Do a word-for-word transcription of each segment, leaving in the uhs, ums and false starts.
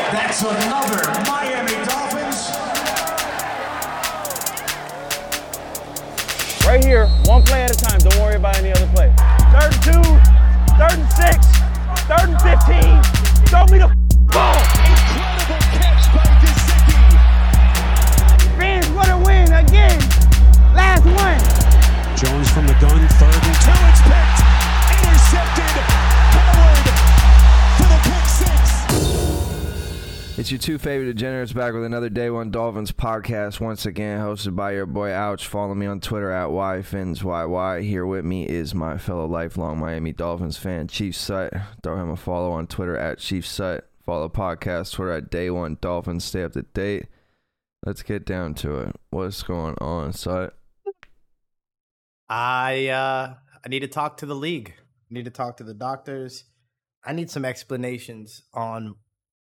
That's another Miami Dolphins. Right here, one play at a time. Don't worry about any other play. Third and two, third and six, third and fifteen. Throw me the ball. Incredible catch by Gesicki. Fans want to win again. Last one. Jones from the gun, third and Two, it's picked. Intercepted. Howard for the pick six. It's your two favorite degenerates back with another Day One Dolphins podcast, once again hosted by your boy Ouch. Follow me on Twitter at YFinsYY. Here with me is my fellow lifelong Miami Dolphins fan, Chief Sut. Throw him a follow on Twitter at Chief Sut. Follow the podcast Twitter at Day One Dolphins. Stay up to date. Let's get down to it. What's going on, Sut? I uh, I need to talk to the league. I need to talk to the doctors. I need some explanations on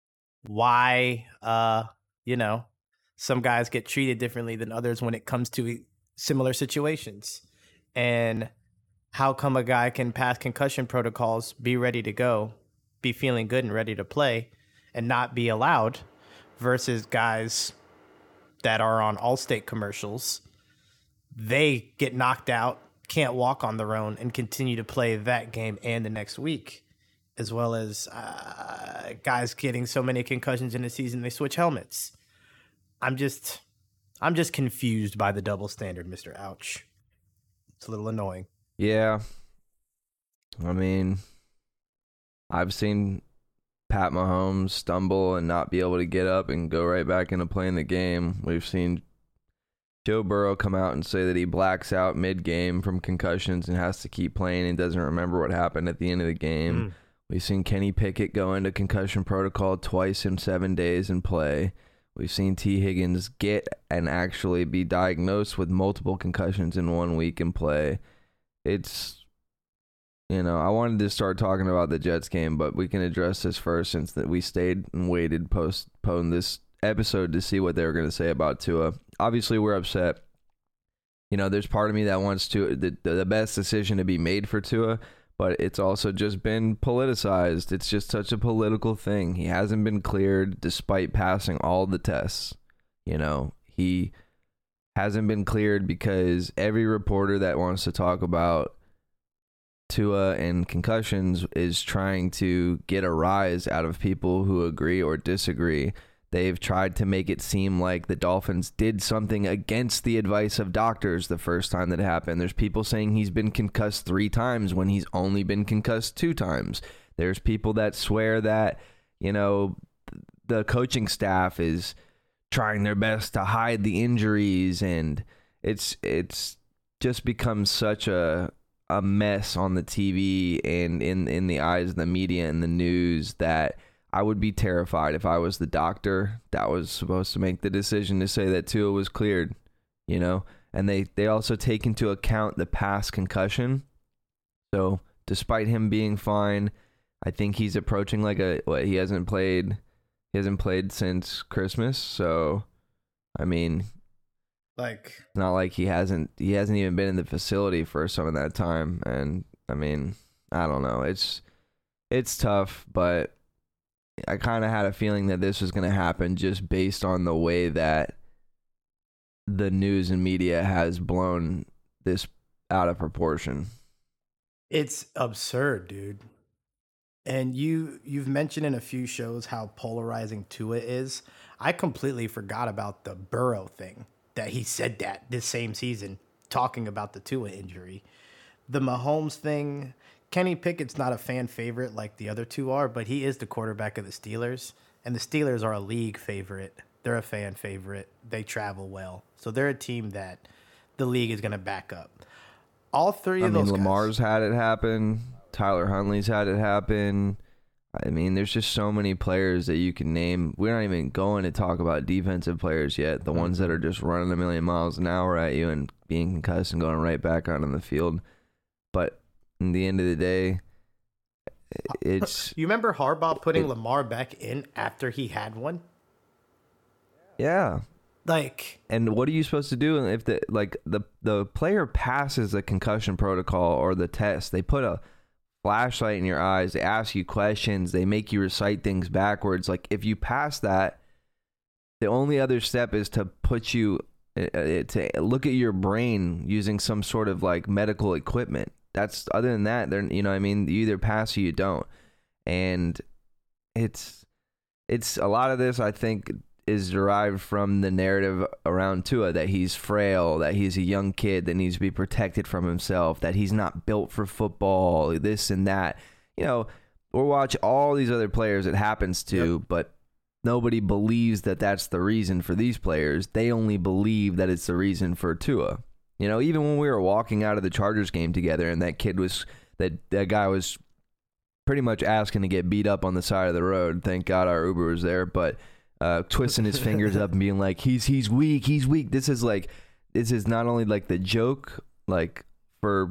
why, uh, you know, some guys get treated differently than others when it comes to similar situations. And how come a guy can pass concussion protocols, be ready to go, be feeling good and ready to play, and not be allowed, versus guys that are on Allstate commercials, they get knocked out, can't walk on their own, and continue to play that game and the next week, as well as uh, guys getting so many concussions in a season they switch helmets. I'm just, I'm just confused by the double standard, Mister Ouch. It's a little annoying. Yeah. I mean, I've seen Pat Mahomes stumble and not be able to get up and go right back into playing the game. We've seen Joe Burrow come out and say that he blacks out mid-game from concussions and has to keep playing and doesn't remember what happened at the end of the game. Mm. We've seen Kenny Pickett go into concussion protocol twice in seven days and play. We've seen T. Higgins get and actually be diagnosed with multiple concussions in one week and play. It's, you know, I wanted to start talking about the Jets game, but we can address this first since that we stayed and waited, postponed this episode to see what they were going to say about Tua. Obviously, we're upset. You know, there's part of me that wants to the, the best decision to be made for Tua, but it's also just been politicized. It's just such a political thing. He hasn't been cleared despite passing all the tests. You know, he hasn't been cleared because every reporter that wants to talk about Tua and concussions is trying to get a rise out of people who agree or disagree. They've tried to make it seem like the Dolphins did something against the advice of doctors the first time that it happened. There's people saying he's been concussed three times when he's only been concussed two times. There's people that swear that, you know, the coaching staff is trying their best to hide the injuries, and it's it's just become such a a mess on the T V and in, in the eyes of the media and the news that I would be terrified if I was the doctor that was supposed to make the decision to say that Tua was cleared, you know? And they, they also take into account the past concussion. So despite him being fine, I think he's approaching like a, what, he hasn't played, he hasn't played since Christmas. So, I mean, like, it's not like he hasn't, he hasn't even been in the facility for some of that time. And I mean, I don't know. It's, it's tough, but I kind of had a feeling that this was going to happen just based on the way that the news and media has blown this out of proportion. It's absurd, dude. And you, you've mentioned in a few shows how polarizing Tua is. I completely forgot about the Burrow thing, that he said that this same season, talking about the Tua injury. The Mahomes thing, Kenny Pickett's not a fan favorite like the other two are, but he is the quarterback of the Steelers, and the Steelers are a league favorite. They're a fan favorite. They travel well. So they're a team that the league is going to back up. All three I of mean, those Lamar's guys, had it happen. Tyler Huntley's had it happen. I mean, there's just so many players that you can name. We're not even going to talk about defensive players yet, the ones that are just running a million miles an hour at you and being concussed and going right back out on the field. But in the end of the day, it's... You remember Harbaugh putting it, Lamar back in after he had one? Yeah. Like... And what are you supposed to do if the like the, the player passes a concussion protocol or the test? They put a flashlight in your eyes. They ask you questions. They make you recite things backwards. Like, if you pass that, the only other step is to put you uh, to look at your brain using some sort of like medical equipment. That's other than that, they're, you know what I mean? You either pass or you don't. And it's it's a lot of this, I think, is derived from the narrative around Tua, that he's frail, that he's a young kid that needs to be protected from himself, that he's not built for football, this and that. You know, we'll watch all these other players it happens to, yep. but nobody believes that that's the reason for these players. They only believe that it's the reason for Tua. You know, even when we were walking out of the Chargers game together and that kid was, that, that guy was pretty much asking to get beat up on the side of the road. Thank God our Uber was there, but uh, twisting his fingers up and being like, he's he's weak, he's weak. This is like, this is not only like the joke, like for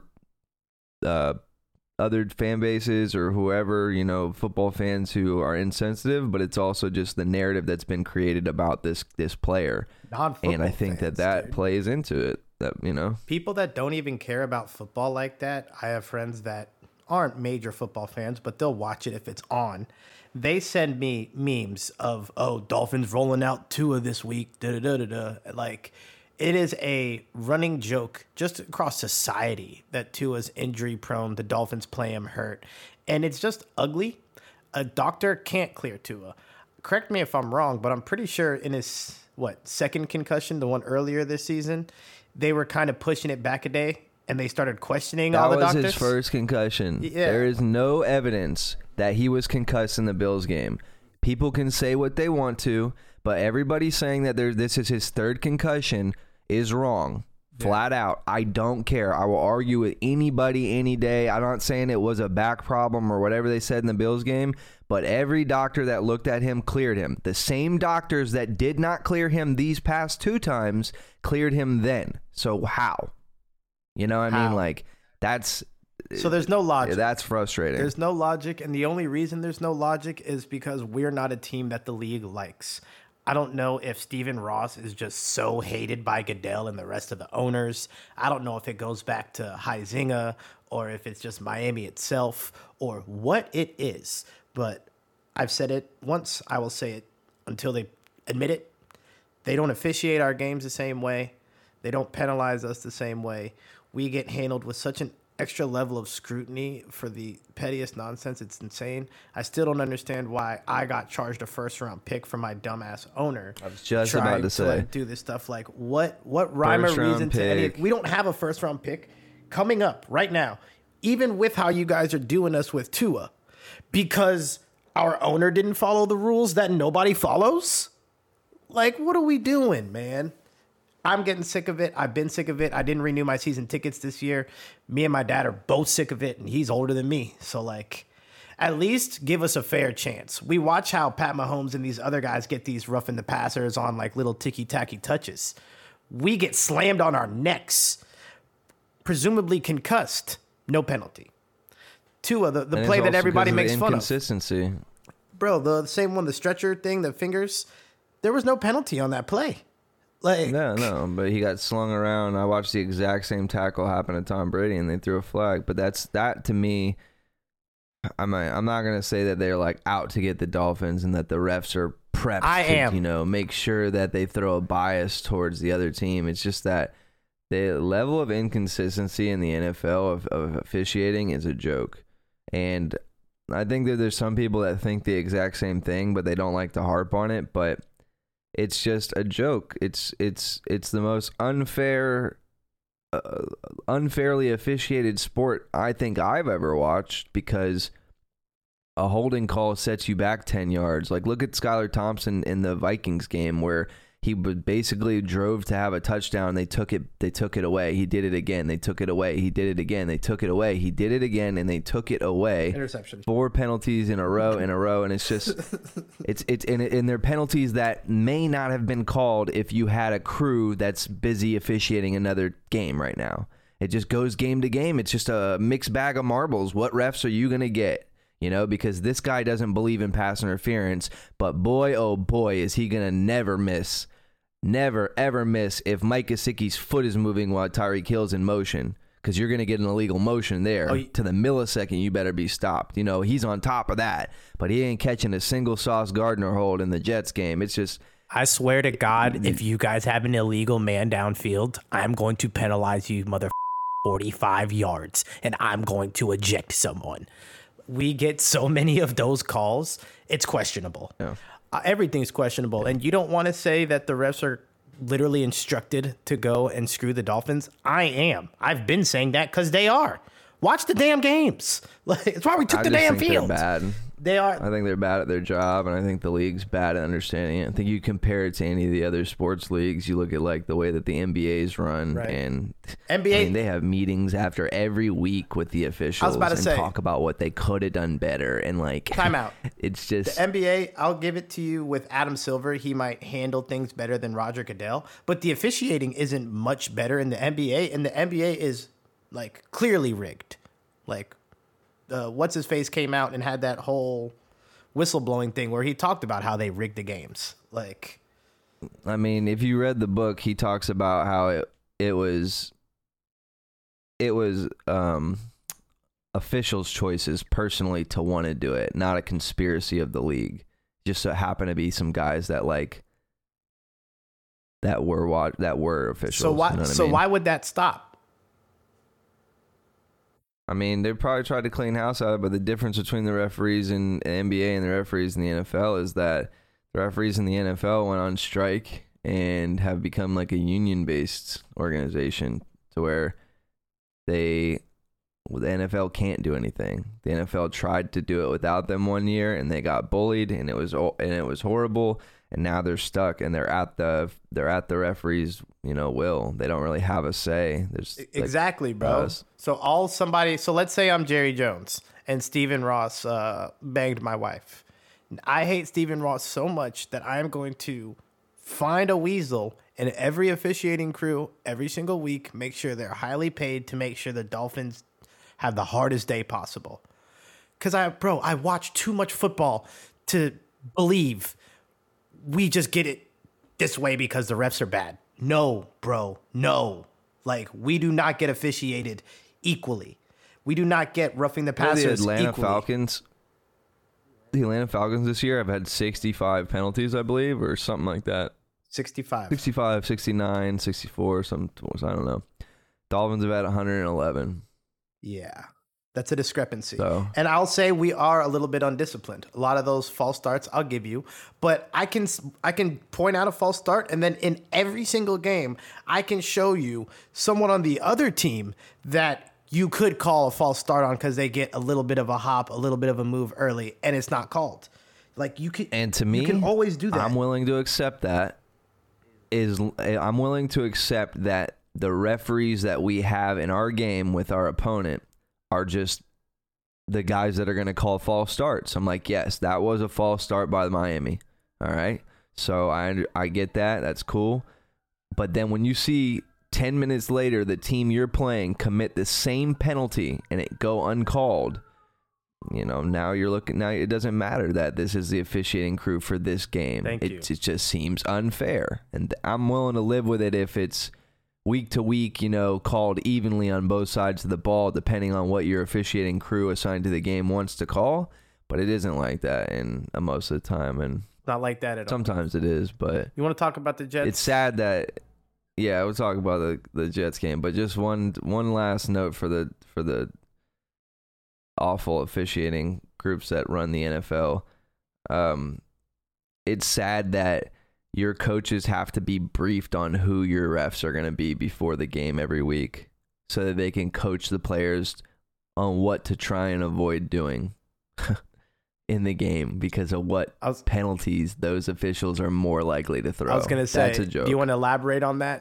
uh, other fan bases or whoever, you know, football fans who are insensitive, but it's also just the narrative that's been created about this this player. And I think fans, that that dude. plays into it. That, you know, people that don't even care about football like that. I have friends that aren't major football fans, but they'll watch it if it's on. They send me memes of, oh, Dolphins rolling out Tua this week. Da da da da da. Like, it is a running joke just across society that Tua's injury prone. The Dolphins play him hurt, and it's just ugly. A doctor can't clear Tua. Correct me if I'm wrong, but I'm pretty sure in his what second concussion, the one earlier this season, they were kind of pushing it back a day, and they started questioning that all the was doctors. His first concussion. Yeah. There is no evidence that he was concussed in the Bills game. People can say what they want to, but everybody saying that there, this is his third concussion is wrong. Yeah. Flat out. I don't care. I will argue with anybody any day. I'm not saying it was a back problem or whatever they said in the Bills game, but every doctor that looked at him cleared him. The same doctors that did not clear him these past two times cleared him then. So how? You know what I mean? Like, that's... So there's no logic. That's frustrating. There's no logic, and the only reason there's no logic is because we're not a team that the league likes. I don't know if Stephen Ross is just so hated by Goodell and the rest of the owners. I don't know if it goes back to Huizinga or if it's just Miami itself or what it is. But I've said it once. I will say it until they admit it. They don't officiate our games the same way. They don't penalize us the same way. We get handled with such an extra level of scrutiny for the pettiest nonsense. It's insane. I still don't understand why I got charged a first round pick from my dumbass owner. I was just about to, to say like, do this stuff. Like, what what rhyme or reason to any? We don't have a first round pick coming up right now, even with how you guys are doing us with Tua, because our owner didn't follow the rules that nobody follows. Like, what are we doing, man? I'm getting sick of it. I've been sick of it. I didn't renew my season tickets this year. Me and my dad are both sick of it, and he's older than me. So, like, at least give us a fair chance. We watch how Pat Mahomes and these other guys get these roughing the passers on, like, little ticky-tacky touches. We get slammed on our necks, presumably concussed. No penalty. Tua, the, the play that everybody makes fun of. Inconsistency. Bro, the same one, the stretcher thing, the fingers, there was no penalty on that play. Like, no, no, but he got slung around. I watched the exact same tackle happen to Tom Brady, and they threw a flag. But that's that to me. I'm I'm not gonna say that they're like out to get the Dolphins and that the refs are prepped. I to, am. You know, make sure that they throw a bias towards the other team. It's just that the level of inconsistency in the N F L of, of officiating is a joke, and I think that there's some people that think the exact same thing, but they don't like to harp on it. But it's just a joke. It's it's it's the most unfair, uh, unfairly officiated sport I think I've ever watched, because a holding call sets you back ten yards. Like, look at Skylar Thompson in the Vikings game where he basically drove to have a touchdown. They took it. They took it away. He did it again. They took it away. He did it again. They took it away. He did it again, and they took it away. Interception. Four penalties in a row, in a row, and it's just, it's it's and, and they're penalties that may not have been called if you had a crew that's busy officiating another game right now. It just goes game to game. It's just a mixed bag of marbles. What refs are you gonna get? You know, because this guy doesn't believe in pass interference, but boy, oh boy, is he going to never miss, never, ever miss if Mike Gesicki's foot is moving while Tyreek Hill's in motion. because you're going to get an illegal motion there. Oh, to the millisecond, you better be stopped. You know, he's on top of that, but he ain't catching a single Sauce Gardner hold in the Jets game. It's just... I swear to God, if you guys have an illegal man downfield, I'm going to penalize you, mother forty-five yards, and I'm going to eject someone. We get so many of those calls, it's questionable. Yeah. Uh, everything's questionable, and you don't want to say that the refs are literally instructed to go and screw the Dolphins. I am. I've been saying that because they are. Watch the damn games. Like, it's why we took I the just damn think field. They're bad. They are. I think they're bad at their job, and I think the league's bad at understanding it. I think you compare it to any of the other sports leagues. You look at like the way that the N B A's run, Right. and N B A I mean, they have meetings after every week with the officials about to and say- talk about what they could have done better. And like, Timeout. It's just The N B A, I'll give it to you with Adam Silver. He might handle things better than Roger Goodell, but the officiating isn't much better in the N B A, and the N B A is like clearly rigged. Like, uh, what's his face came out and had that whole whistleblowing thing where he talked about how they rigged the games. Like, I mean, if you read the book, he talks about how it it was it was um, officials' choices personally to want to do it, not a conspiracy of the league. Just so happened to be some guys that like that were wa- that were officials. so why? you know what I so mean? why would that stop? I mean, they probably tried to clean house out of it, but the difference between the referees in the N B A and the referees in the N F L is that the referees in the N F L went on strike and have become like a union-based organization to where they, well, the N F L can't do anything. The N F L tried to do it without them one year, and they got bullied, and it was and it was horrible. And now they're stuck, and they're at the they're at the referees, you know, will. They don't really have a say. There's like, Exactly, bro. us. So all somebody, so let's say I'm Jerry Jones and Stephen Ross uh, banged my wife. I hate Stephen Ross so much that I am going to find a weasel in every officiating crew every single week, make sure they're highly paid to make sure the Dolphins have the hardest day possible. Because I, bro, I watch too much football to believe we just get it this way because the refs are bad. No, bro, no. Like, we do not get officiated equally. We do not get roughing the Well, passers the Atlanta equally. Falcons. The Atlanta Falcons this year have had sixty-five penalties, I believe, or something like that. sixty-five. sixty-five, sixty-nine, sixty-four, some I don't know. Dolphins have had one hundred eleven. Yeah, that's a discrepancy. So- And I'll say we are a little bit undisciplined. A lot of those false starts, I'll give you, but I can I can point out a false start, and then in every single game, I can show you someone on the other team that you could call a false start on because they get a little bit of a hop, a little bit of a move early, and it's not called. Like, you can, And to me, you can always do that. I'm willing to accept that. Is I'm willing to accept that the referees that we have in our game with our opponent are just the guys that are going to call false starts. I'm like, yes, that was a false start by Miami. All right. So I I get that. That's cool. But then when you see ten minutes later the team you're playing commit the same penalty and it go uncalled, you know, now you're looking, now it doesn't matter that this is the officiating crew for this game. Thank it, you. It just seems unfair. And I'm willing to live with it if it's week to week, you know, called evenly on both sides of the ball, depending on what your officiating crew assigned to the game wants to call. But it isn't like that in uh, most of the time. And Not like that at all. sometimes it is, but You want to talk about the Jets? it's sad that, yeah, we'll talk about the, the Jets game, but just one one last note for the for the awful officiating groups that run the N F L. Um, it's sad that your coaches have to be briefed on who your refs are going to be before the game every week so that they can coach the players on what to try and avoid doing in the game because of what I was- penalties those officials are more likely to throw. I was going to say, That's a joke. do you want to elaborate on that?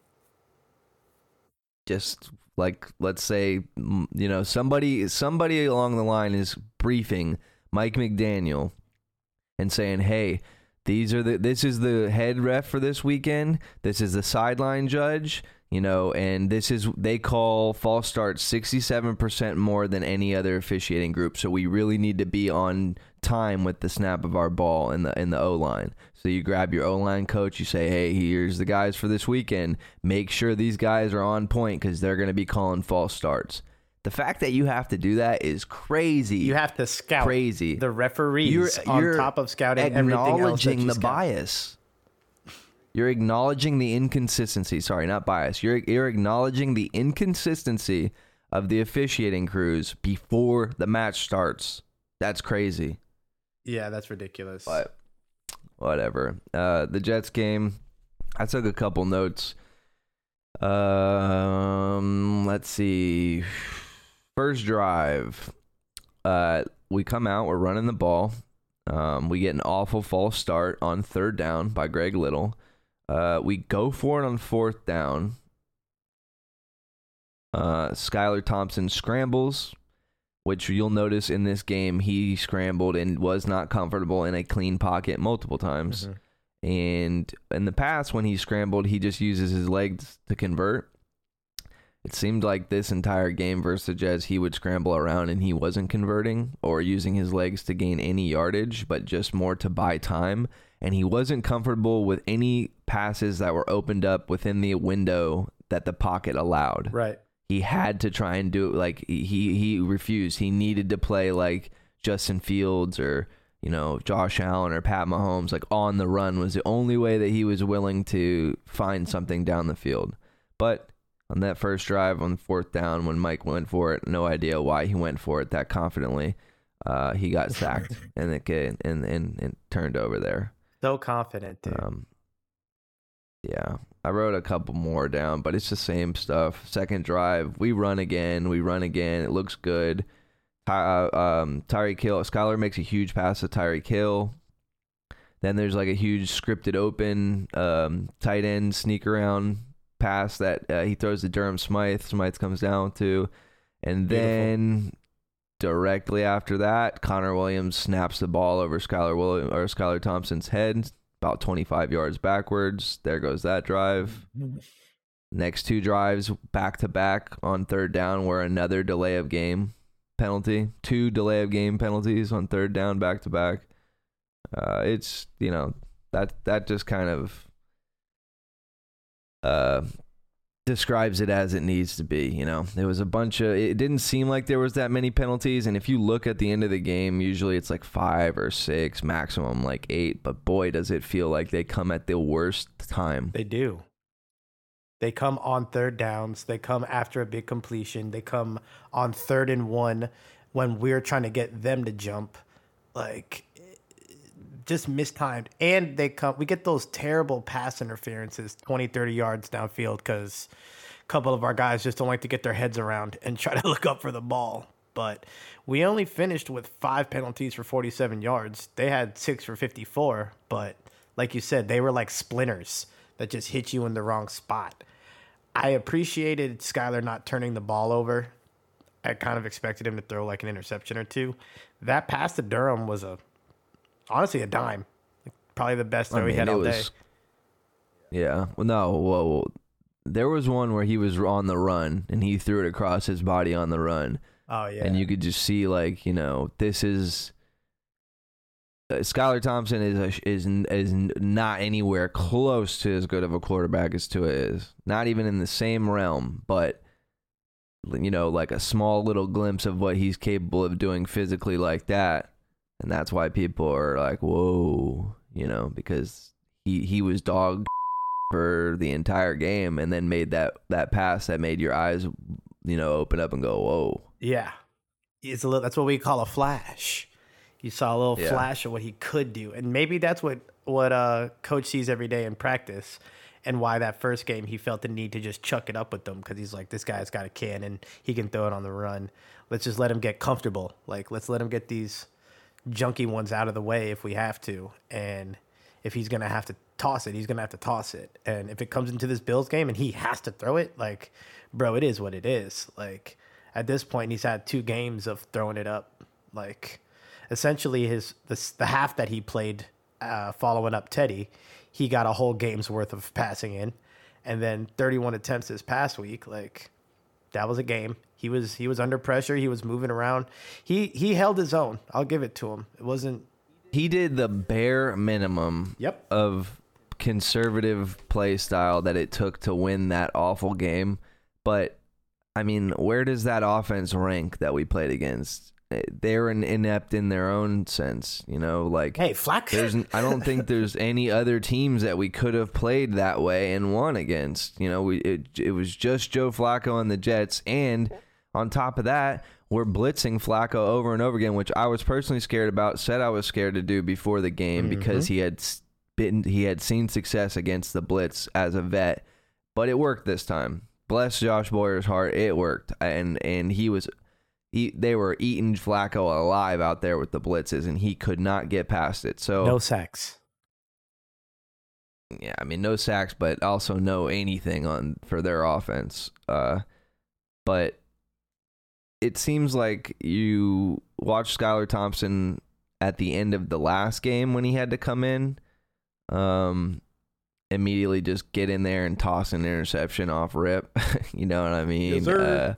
Just like, let's say, mm, you know, somebody somebody along the line is briefing Mike McDaniel and saying, hey, these are the this is the head ref for this weekend. This is the sideline judge, you know, and this is they call false starts sixty-seven percent more than any other officiating group. So we really need to be on time with the snap of our ball in the in the O-line. So you grab your O-line coach, you say, hey, here's the guys for this weekend. Make sure these guys are on point because they're going to be calling false starts. The fact that you have to do that is crazy. You have to scout crazy. the referees You're, on you're top of scouting everything else that acknowledging you the scout. bias. You're acknowledging the inconsistency. Sorry, not bias. You're you're acknowledging the inconsistency of the officiating crews before the match starts. That's crazy. Yeah, that's ridiculous. But whatever. Uh, the Jets game, I took a couple notes. Um, let's see. First drive, uh, we come out, we're running the ball. Um, we get an awful false start on third down by Greg Little. Uh, we go for it on fourth down. Uh, Skylar Thompson scrambles, which you'll notice in this game, he scrambled and was not comfortable in a clean pocket multiple times. Mm-hmm. And in the past, when he scrambled, he just uses his legs to convert. It seemed like this entire game versus the Jets, he would scramble around and he wasn't converting or using his legs to gain any yardage, but just more to buy time. And he wasn't comfortable with any passes that were opened up within the window that the pocket allowed. Right. He had to try and do it. Like he he refused. He needed to play like Justin Fields or, you know, Josh Allen or Pat Mahomes. Like on the run was the only way that he was willing to find something down the field. But on that first drive on fourth down, when Mike went for it, no idea why he went for it that confidently. Uh, he got sacked and it and, and and turned over there. So confident, dude. Um, yeah, I wrote a couple more down, but it's the same stuff. Second drive, we run again, we run again. It looks good. Ty, uh, um, Tyreek Hill, Skylar makes a huge pass to Tyreek Hill. Then there's like a huge scripted open um, tight end sneak around pass that uh, he throws to Durham Smythe. Smythe comes down to, and then Beautiful. Directly after that, Connor Williams snaps the ball over Skylar Williams or Skylar Thompson's head, about twenty-five yards backwards. There goes that drive. Next two drives back to back on third down were another delay of game penalty. Two delay of game penalties on third down back to back. Uh, it's you know that that just kind of uh. describes it as it needs to be. You know, there was a bunch of, it didn't seem like there was that many penalties. And if you look at the end of the game, usually it's like five or six, maximum like eight. But boy, does it feel like they come at the worst time. They do. They come on third downs. They come after a big completion. They come on third and one when we're trying to get them to jump. Like, just mistimed. And they come, we get those terrible pass interferences twenty, thirty yards downfield because a couple of our guys just don't like to get their heads around and try to look up for the ball. But we only finished with five penalties for forty-seven yards. They had six for fifty-four, but like you said, they were like splinters that just hit you in the wrong spot. I appreciated Skylar not turning the ball over. I kind of expected him to throw like an interception or two. That pass to Durham was a honestly a dime. Probably the best throw I mean, he had all was, day. Yeah. Well, no. Well, there was one where he was on the run and he threw it across his body on the run. Oh, yeah. And you could just see, like, you know, this is uh, Skylar Thompson is a, is is not anywhere close to as good of a quarterback as Tua is. Not even in the same realm, but you know, like a small little glimpse of what he's capable of doing physically like that. And that's why people are like, whoa, you know, because he, he was dogged for the entire game and then made that, that pass that made your eyes, you know, open up and go, whoa. Yeah. It's a little, that's what we call a flash. You saw a little yeah. flash of what he could do. And maybe that's what, what uh, Coach sees every day in practice and why that first game he felt the need to just chuck it up with them because he's like, this guy's got a cannon. He can throw it on the run. Let's just let him get comfortable. Like, let's let him get these junky ones out of the way if we have to. And if he's going to have to toss it, he's going to have to toss it. And if it comes into this Bills game and he has to throw it, like, bro, it is what it is. Like, at this point, he's had two games of throwing it up. Like, essentially, his the, the half that he played uh, following up Teddy, he got a whole game's worth of passing in, and then thirty-one attempts this past week. Like, that was a game. He was he was under pressure. He was moving around. He he held his own. I'll give it to him. It wasn't. He did the bare minimum Yep. of conservative play style that it took to win that awful game. But, I mean, where does that offense rank that we played against? They're an inept in their own sense, you know, like, Hey, Flacco. there's, I don't think there's any other teams that we could have played that way and won against. You know, we it, it was just Joe Flacco and the Jets, and on top of that, we're blitzing Flacco over and over again, which I was personally scared about, said I was scared to do before the game mm-hmm. because he had been he had seen success against the blitz as a vet, but it worked this time. Bless Josh Boyer's heart, it worked, and and he was. He, they were eating Flacco alive out there with the blitzes, and he could not get past it. So no sacks. Yeah, I mean, no sacks, but also no anything on for their offense. Uh, but it seems like you watched Skylar Thompson at the end of the last game when he had to come in, um, immediately just get in there and toss an interception off rip. You know what I mean? Yes, sir. Uh,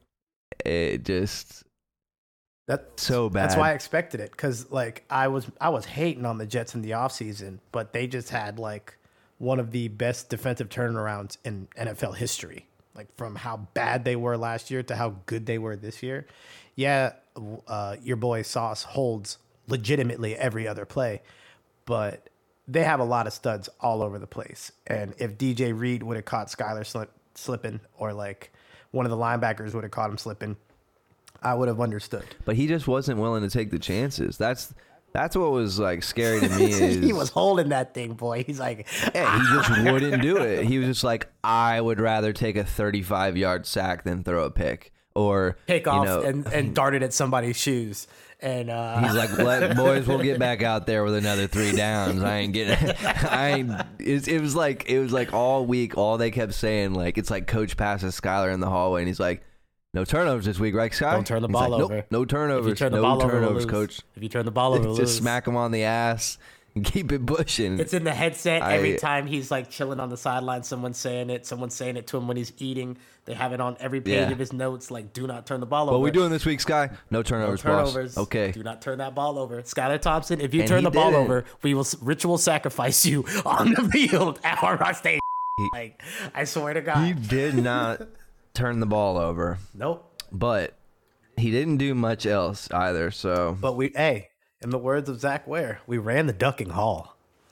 It just that's so bad. That's why I expected it, because like I was I was hating on the Jets in the offseason, but they just had like one of the best defensive turnarounds in N F L history. Like from how bad they were last year to how good they were this year. Yeah, uh, your boy Sauce holds legitimately every other play, but they have a lot of studs all over the place. And if D J Reed would have caught Skylar slip, slipping, or like one of the linebackers would have caught him slipping, I would have understood. But he just wasn't willing to take the chances. That's that's what was like scary to me. Is he was holding that thing, boy. He's like, yeah, he just wouldn't do it. He was just like, I would rather take a thirty-five yard sack than throw a pick or pick off you know, and, and dart it at somebody's shoes. And uh, he's like, "Let boys, we'll get back out there with another three downs. I ain't getting. I ain't." It, it was like it was like all week. All they kept saying, like, it's like Coach passes Skylar in the hallway, and he's like, "No turnovers this week, right, Sky? Don't turn the he's ball like, over. Nope, no turnovers. If you turn the no ball turnovers, over, we'll Coach. If you turn the ball over, just lose. smack him on the ass and keep it pushing." It's in the headset every I, time he's like chilling on the sideline. Someone's saying it. Someone's saying it to him when he's eating. They have it on every page yeah. of his notes, like, do not turn the ball over. What are we doing this week, Sky? No turnovers, no turnovers. boss. Okay. Do not turn that ball over. Skylar Thompson, if you and turn the ball didn't. over, we will ritual sacrifice you on the field at Hard Rock Stadium. Like, I swear to God. He did not turn the ball over. Nope. But he didn't do much else either, so. But we, hey, in the words of Zach Ware, we ran the ducking hall.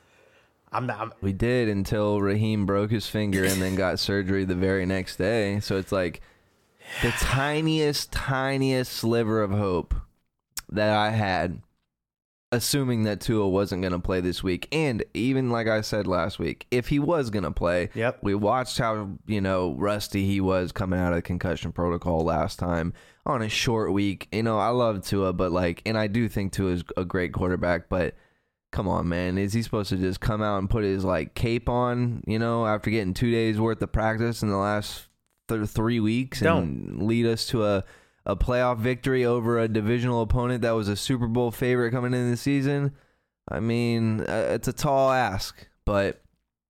I'm not. I'm, we did until Raheem broke his finger and then got surgery the very next day. So it's like the tiniest, tiniest sliver of hope that I had, assuming that Tua wasn't going to play this week. And even like I said last week, if he was going to play, yep. we watched how, you know, rusty he was coming out of the concussion protocol last time on a short week. You know, I love Tua, but like, and I do think Tua is a great quarterback, but come on, man. Is he supposed to just come out and put his, like, cape on, you know, after getting two days worth of practice in the last th- three weeks and Don't. lead us to a, a playoff victory over a divisional opponent that was a Super Bowl favorite coming into the season? I mean, uh, it's a tall ask, but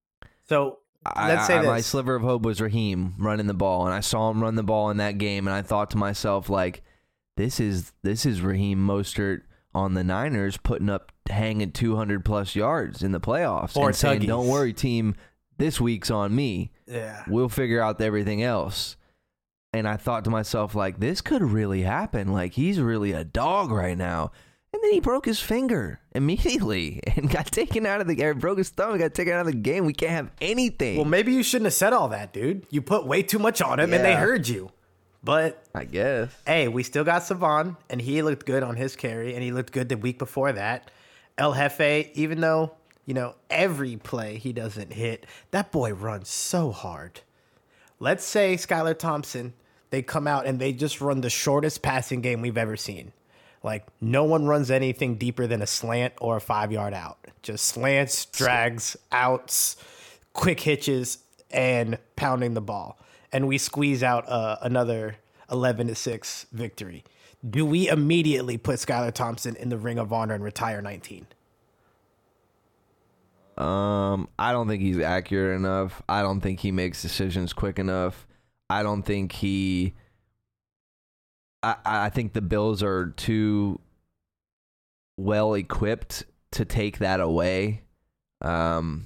so let's I, say I, this. my sliver of hope was Raheem running the ball, and I saw him run the ball in that game, and I thought to myself, like, this is this is Raheem Mostert on the Niners putting up hanging two hundred plus yards in the playoffs Or and saying, Tuggies. don't worry, team, this week's on me. Yeah. We'll figure out everything else. And I thought to myself, like, this could really happen. Like, he's really a dog right now. And then he broke his finger immediately and got taken out of the game. Broke his thumb and got taken out of the game. We can't have anything. Well, maybe you shouldn't have said all that, dude. You put way too much on him and they Yeah. heard you. But I guess. hey, we still got Savon, and he looked good on his carry, and he looked good the week before that. El Jefe, even though, you know, every play he doesn't hit, that boy runs so hard. Let's say Skylar Thompson, they come out and they just run the shortest passing game we've ever seen. Like, no one runs anything deeper than a slant or a five-yard out. Just slants, drags, outs, quick hitches, and pounding the ball. And we squeeze out uh, another eleven to six victory. Do we immediately put Skylar Thompson in the Ring of Honor and retire nineteen? Um, I don't think he's accurate enough. I don't think he makes decisions quick enough. I don't think he. I I think the Bills are too well equipped to take that away. Um,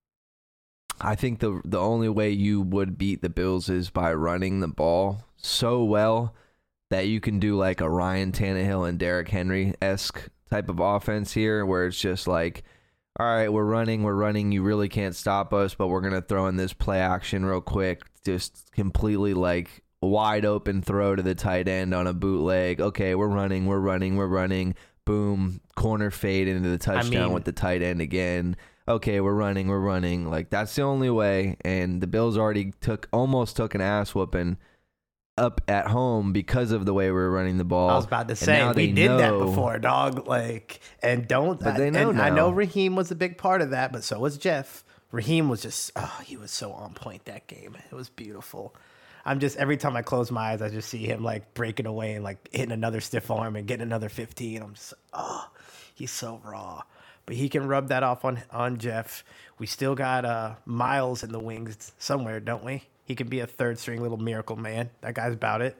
I think the the only way you would beat the Bills is by running the ball so well that you can do like a Ryan Tannehill and Derrick Henry-esque type of offense here, where it's just like, all right, we're running, we're running, you really can't stop us, but we're going to throw in this play action real quick, just completely like wide open throw to the tight end on a bootleg. Okay, we're running, we're running, we're running. Boom, corner fade into the touchdown I mean, with the tight end again. Okay, we're running, we're running. Like, that's the only way, and the Bills already took almost took an ass whooping up at home because of the way we were running the ball. I was about to say, we did know, that before, dog. Like, and don't. But they know and now. I know Raheem was a big part of that, but so was Jeff. Raheem was just, oh, he was so on point that game. It was beautiful. I'm just, every time I close my eyes, I just see him like breaking away and like hitting another stiff arm and getting another fifteen. I'm just, oh, he's so raw. But he can rub that off on, on Jeff. We still got uh, Miles in the wings somewhere, don't we? He can be a third string little miracle man. That guy's about it.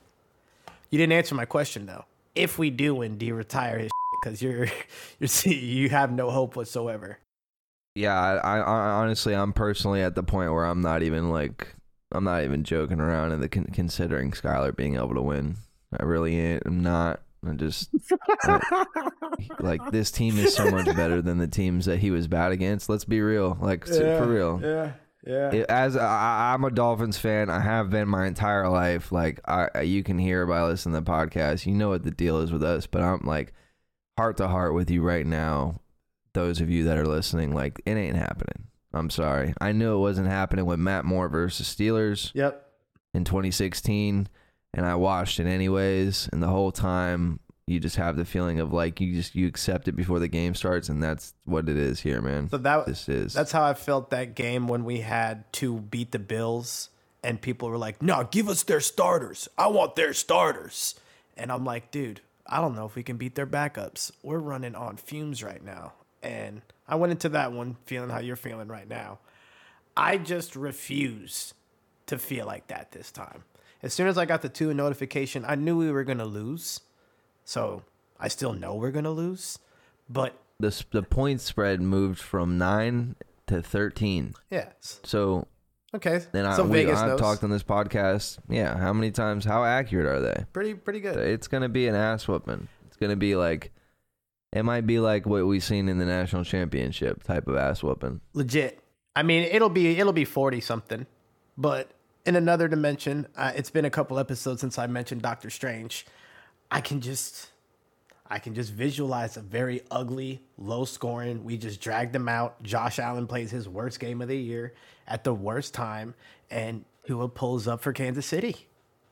You didn't answer my question though. If we do win, do you retire his shit? Because you're you're see you have no hope whatsoever. Yeah, I, I honestly, I'm personally at the point where I'm not even like I'm not even joking around in the con- considering Skylar being able to win. I really ain't. I'm not. I'm just I, like this team is so much better than the teams that he was bad against. Let's be real, like yeah, for real. Yeah. Yeah. It, as I, I'm a Dolphins fan, I have been my entire life. Like I, you can hear by listening to the podcast, you know what the deal is with us. But I'm like heart to heart with you right now. Those of you that are listening, like it ain't happening. I'm sorry. I knew it wasn't happening with Matt Moore versus Steelers. Yep. In twenty sixteen, and I watched it anyways. And the whole time, you just have the feeling of like you just you accept it before the game starts, and that's what it is here, man. So that this is that's how I felt that game when we had to beat the Bills, and people were like, "No, give us their starters. I want their starters." And I'm like, dude, I don't know if we can beat their backups. We're running on fumes right now. And I went into that one feeling how you're feeling right now. I just refuse to feel like that this time. As soon as I got the two notification, I knew we were going to lose. So I still know we're going to lose. But the the point spread moved from nine to thirteen. Yes. So okay. Then I, so we, Vegas I've knows. talked on this podcast. Yeah. How many times? How accurate are they? Pretty pretty good. It's going to be an ass whooping. It's going to be like, it might be like what we've seen in the national championship type of ass whooping. Legit. I mean, it'll be it'll be forty something, but in another dimension, uh, it's been a couple episodes since I mentioned Doctor Strange. I can just, I can just visualize a very ugly, low scoring. We just dragged them out. Josh Allen plays his worst game of the year at the worst time, and Tua pulls up for Kansas City.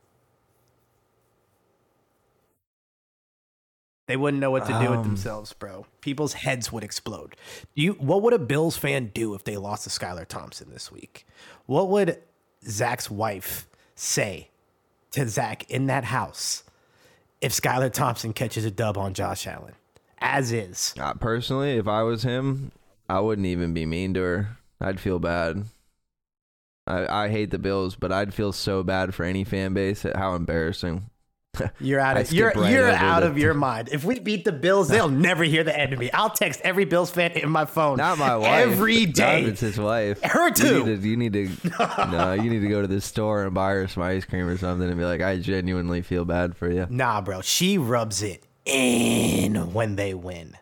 They wouldn't know what to do um, with themselves, bro. People's heads would explode. You, what would a Bills fan do if they lost to Skylar Thompson this week? What would Zach's wife say to Zach in that house if Skylar Thompson catches a dub on Josh Allen? As is. Uh, personally, if I was him, I wouldn't even be mean to her. I'd feel bad. I, I hate the Bills, but I'd feel so bad for any fan base at how embarrassing. You're out of you're right you're out the, of your mind. If we beat the Bills, they'll never hear the end of me. I'll text every Bills fan in my phone. Not my wife. Every day. Not if it's his wife. Her too. You need to. You need to no, you need to go to the store and buy her some ice cream or something and be like, I genuinely feel bad for you. Nah, bro. She rubs it in when they win.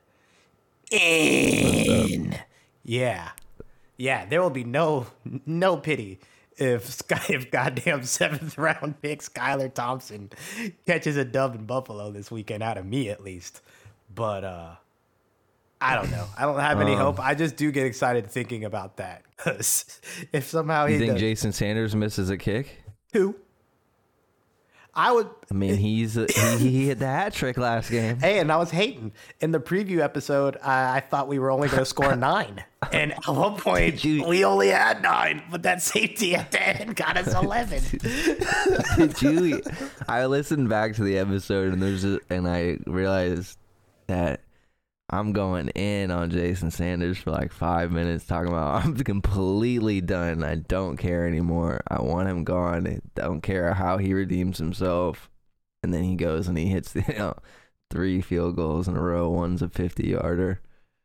In. Yeah. Yeah. There will be no no pity. If Sky, if goddamn seventh round pick Skylar Thompson catches a dub in Buffalo this weekend, out of me at least. But uh, I don't know. I don't have any um, hope. I just do get excited thinking about that. Because if somehow you he think does, Jason Sanders misses a kick? Who? I would. I mean, he's a, he, he hit the hat trick last game. Hey, and I was hating in the preview episode. I, I thought we were only going to score nine, and at one point you, we only had nine. But that safety at the end got us eleven. Did you? I listened back to the episode, and there's a, and I realized that I'm going in on Jason Sanders for like five minutes talking about I'm completely done. I don't care anymore. I want him gone. I don't care how he redeems himself. And then he goes and he hits the, you know, three field goals in a row. One's a fifty-yarder.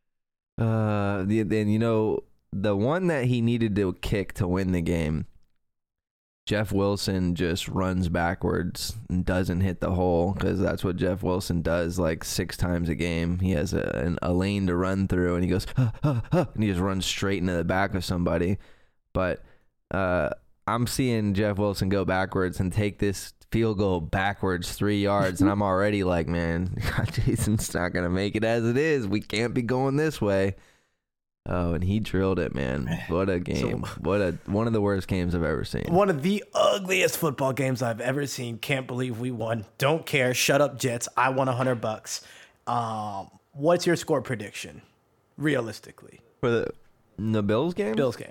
Uh, the, then, you know, the one that he needed to kick to win the game, Jeff Wilson just runs backwards and doesn't hit the hole because that's what Jeff Wilson does like six times a game. He has a, an, a lane to run through and he goes, huh, huh, huh, and he just runs straight into the back of somebody. But uh, I'm seeing Jeff Wilson go backwards and take this field goal backwards three yards, and I'm already like, man, Jason's not going to make it as it is. We can't be going this way. Oh, and he drilled it, man. What a game. So, what a one of the worst games I've ever seen. One of the ugliest football games I've ever seen. Can't believe we won. Don't care. Shut up, Jets. I won a hundred bucks. Um, what's your score prediction, realistically? For the, the Bills game? Bills game.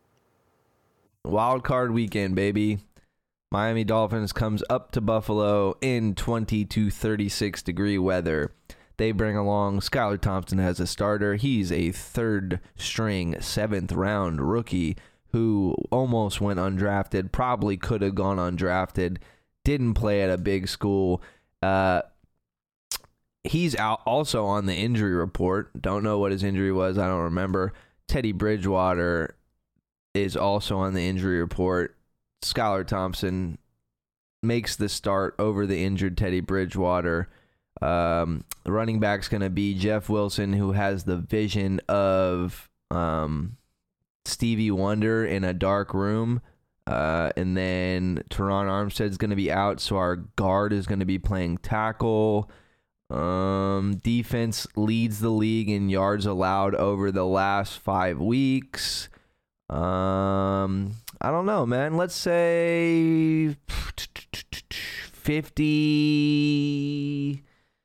Wild card weekend, baby. Miami Dolphins comes up to Buffalo in twenty to thirty-six degree weather. They bring along Skylar Thompson as a starter. He's a third-string, seventh-round rookie who almost went undrafted, probably could have gone undrafted, didn't play at a big school. Uh, he's out also on the injury report. Don't know what his injury was. I don't remember. Teddy Bridgewater is also on the injury report. Skylar Thompson makes the start over the injured Teddy Bridgewater. Um, the running back's going to be Jeff Wilson, who has the vision of um, Stevie Wonder in a dark room. Uh, and then Teron Armstead's going to be out, so our guard is going to be playing tackle. Um, defense leads the league in yards allowed over the last five weeks. Um, I don't know, man. Let's say fifty.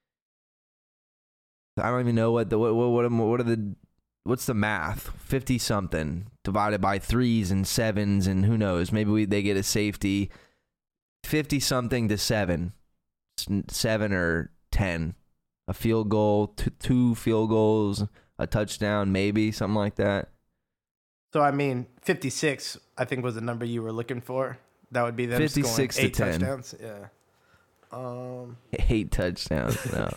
I don't even know what the what what what are the what's the math? Fifty something divided by threes and sevens and who knows? Maybe we they get a safety. Fifty something to seven, seven or ten, a field goal, two, two field goals, a touchdown, maybe something like that. So I mean, fifty-six, I think was the number you were looking for. That would be them fifty-six scoring eight to ten. touchdowns. Yeah. Um, eight touchdowns. No,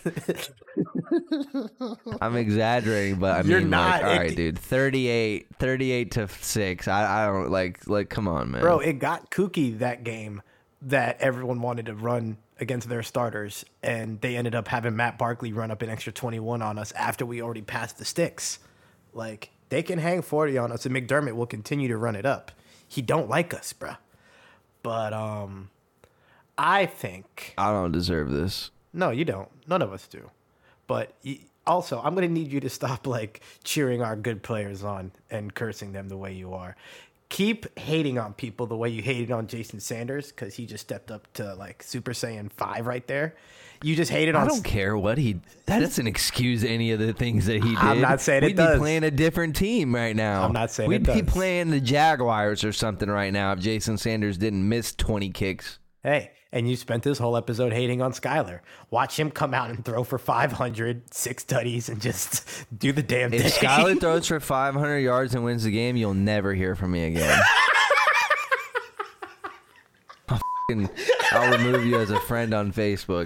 I'm exaggerating, but I You're mean, not. like, all It- right, dude, thirty-eight, thirty-eight to six. I, I don't like, like, come on, man, bro, it got kooky that game that everyone wanted to run against their starters, and they ended up having Matt Barkley run up an extra twenty-one on us after we already passed the sticks. Like, they can hang forty on us, and McDermott will continue to run it up. He don't like us, bruh. But um, I think I don't deserve this. no, you don't. None of us do. But y- also, I'm gonna need you to stop like cheering our good players on and cursing them the way you are. Keep hating on people the way you hated on Jason Sanders because he just stepped up to like Super Saiyan five right there. You just hated on. I don't care what he. That doesn't excuse any of the things that he did. I'm not saying it We'd does. be playing a different team right now. I'm not saying We'd it be does. playing the Jaguars or something right now if Jason Sanders didn't miss twenty kicks. Hey, and you spent this whole episode hating on Skyler. Watch him come out and throw for five hundred, six tutties, and just do the damn thing. If Skyler throws for five hundred yards and wins the game, you'll never hear from me again. I'll, f***ing, I'll remove you as a friend on Facebook.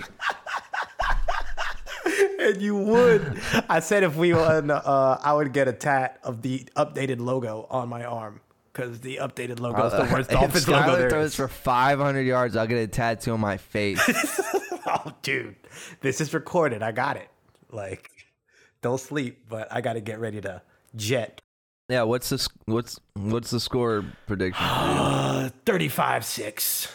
And you would. I said if we won, uh, I would get a tat of the updated logo on my arm because the updated logo is the worst if Dolphins logo Skyler there throws is. for five hundred yards, I'll get a tattoo on my face. Oh, dude, this is recorded. I got it. Like, don't sleep, but I got to get ready to jet. Yeah, what's the sc- what's what's the score prediction? Uh, thirty-five six.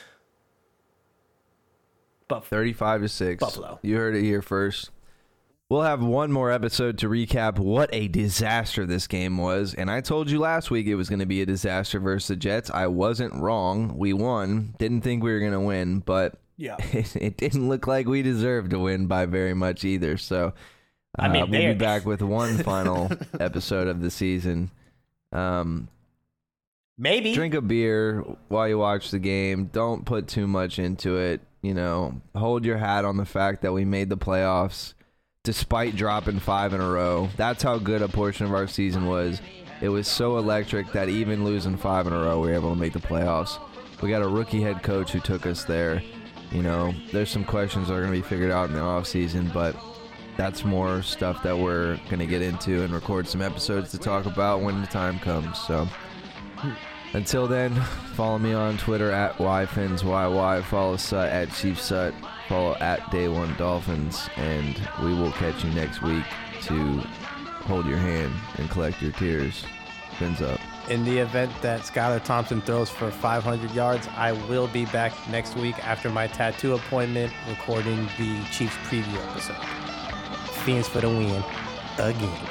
Buff- thirty-five to six. Buffalo. You heard it here first. We'll have one more episode to recap what a disaster this game was. And I told you last week it was going to be a disaster versus the Jets. I wasn't wrong. We won. Didn't think we were going to win, but Yeah. it, it didn't look like we deserved to win by very much either. So uh, I mean, we'll be they're- back with one final episode of the season. Um, Maybe. drink a beer while you watch the game. Don't put too much into it. You know, hold your hat on the fact that we made the playoffs. despite dropping five in a row. That's how good a portion of our season was. It was so electric that even losing five in a row, we were able to make the playoffs. We got a rookie head coach who took us there. You know, there's some questions that are going to be figured out in the offseason, but that's more stuff that we're going to get into and record some episodes to talk about when the time comes. So until then, follow me on Twitter at YFinsYY. Follow Sut at Chief Sut. Follow at Day One Dolphins. And we will catch you next week to hold your hand and collect your tears. Fins up. In the event that Skylar Thompson throws for five hundred yards, I will be back next week after my tattoo appointment recording the Chiefs preview episode. Fiends for the win. Again.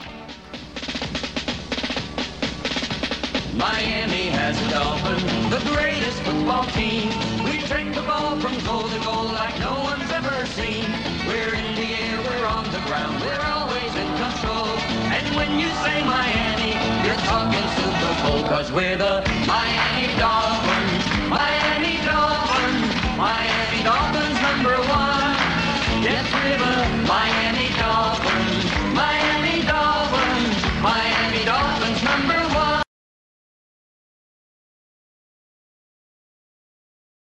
Miami has a Dolphin, the greatest football team. We take the ball from goal to goal like no one's ever seen. We're in the air, we're on the ground, we're always in control. And when you say Miami, you're talking Super Bowl, cause we're the Miami Dolphins. Miami Dolphins, Miami Dolphins number one. Yes, we're the Miami